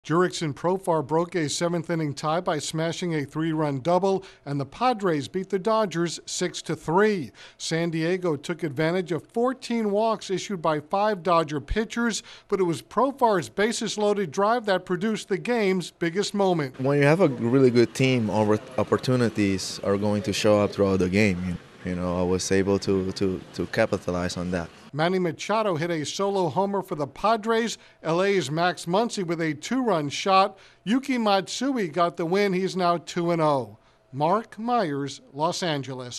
Jurickson Profar broke a seventh-inning tie by smashing a three-run double, and the Padres beat the Dodgers 6-3. San Diego took advantage of 14 walks issued by 5 Dodger pitchers, but it was Profar's bases-loaded drive that produced the game's biggest moment. When you have a really good team, opportunities are going to show up throughout the game. I was able to capitalize on that. Manny Machado hit a solo homer for the Padres. LA's Max Muncy with a 2-run shot. Yuki Matsui got the win. He's now 2-0. Mark Myers, Los Angeles.